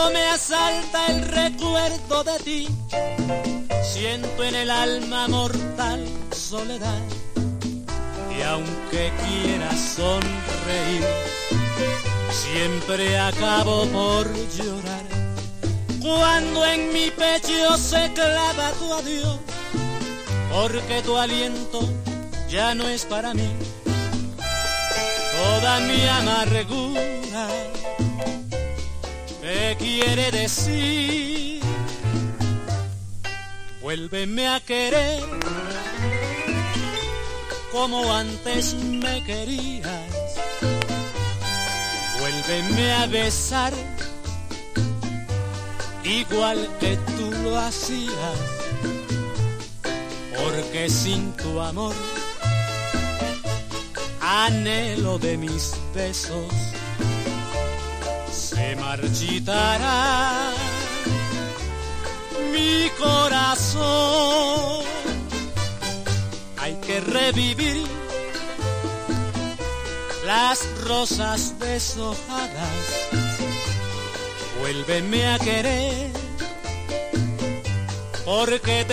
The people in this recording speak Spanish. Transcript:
Cuando me asalta el recuerdo de ti, siento en el alma mortal soledad. Y aunque quiera sonreír, siempre acabo por llorar. Cuando en mi pecho se clava tu adiós, porque tu aliento ya no es para mí. Toda mi amargura te quiere decir: vuélveme a querer como antes me querías. Vuélveme a besar igual que tú lo hacías, porque sin tu amor anhelo de mis besos se marchitará mi corazón. Hay que revivir las rosas deshojadas. Vuélveme a querer porque